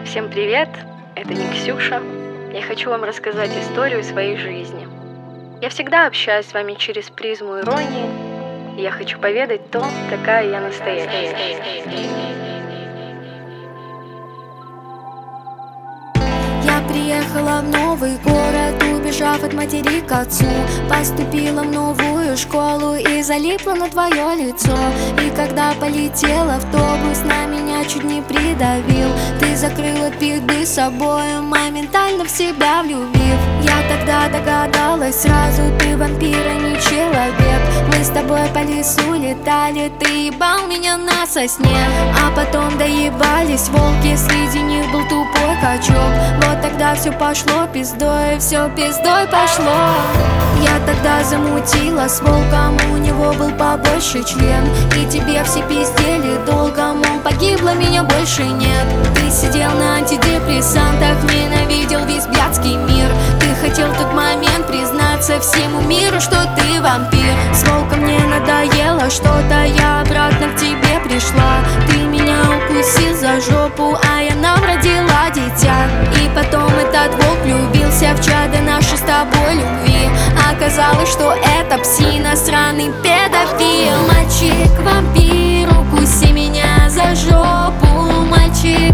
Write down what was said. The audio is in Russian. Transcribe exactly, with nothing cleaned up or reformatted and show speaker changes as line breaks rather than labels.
Всем привет, это не Ксюша. Я хочу вам рассказать историю своей жизни. Я всегда общаюсь с вами через призму иронии, и я хочу поведать то, какая я настоящая.
Я приехала в новый город, убежав от матери к отцу. Поступила в новую школу и залипла на твое лицо. И когда полетел автобус, на меня чуть не придавил. Ты закрыла пизды собой, моментально в себя влюбив. Я тогда догадалась сразу, ты вампир, а не человек. Мы с тобой по лесу летали, ты ебал меня на сосне. А потом доебались волки, среди них был тупой качок. Вот тогда все пошло пиздой, все пиздой пошло. Я тогда замутила с волком, у него был побольше член. И тебе все пиздели долго, мол, погибла, меня больше нет. Ты сидел на антидепрессантах, ненавидел весь блядский мир. Ты хотел в тот момент признаться всему миру, что ты вампир. С волком мне надоело что-то, я обратно к тебе пришла. Ты меня укусил за жопу, а я нам родила дитя. И потом этот волк влюбился в чадо нашей с тобой любви. Оказалось, что это псина, сраный педофил. Мальчик-вампир, укуси меня за жопу. Мальчик